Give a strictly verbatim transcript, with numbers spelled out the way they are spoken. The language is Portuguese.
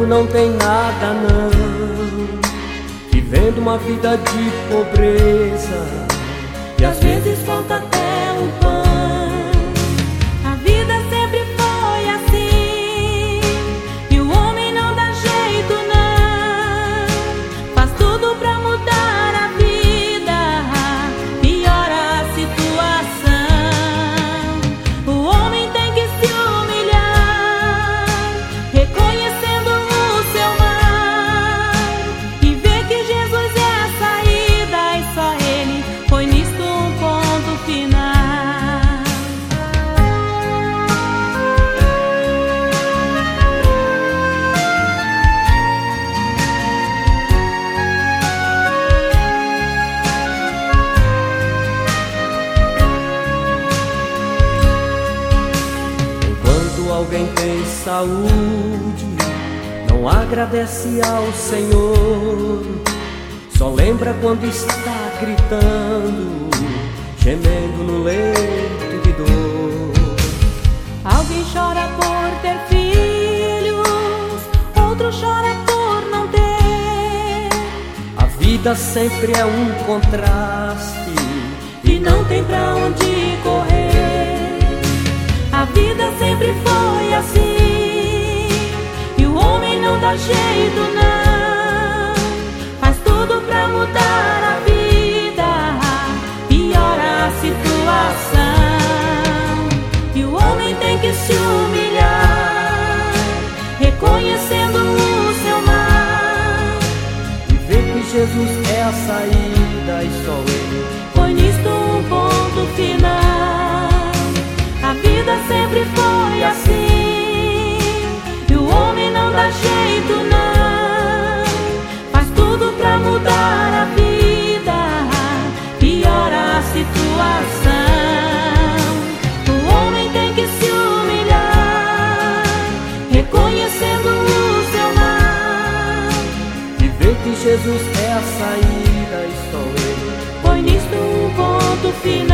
quando não tem nada não, vivendo uma vida de pobreza, e às vezes falta até o pão. A vida sempre foi assim, e o homem não dá jeito não, faz tudo pra mudar a vida, piora a situação. O homem tem que se humilhar, reconhecendo o seu mal, e ver que Jesus é a saída, e só Ele foi nisto um ponto final. Enquanto alguém tem saúde, não agradece ao Senhor, só lembra quando está gritando, gemendo no leito de dor. Alguém chora por ter filhos, outro chora por não ter. A vida sempre é um contraste E não tem pra onde correr. A vida sempre foi assim, e o homem não dá jeito não, faz tudo pra mudar a vida, piora a situação. E o homem tem que se humilhar, reconhecendo o seu mal, e ver que Jesus é a saída, e só Ele foi nisto um ponto final. A vida sempre foi assim, e o homem não dá jeito não, faz tudo pra mudar a vida, piora a situação. O homem tem que se humilhar, reconhecendo o seu mal, e ver que Jesus é a saída, e só Ele foi nisto um ponto final.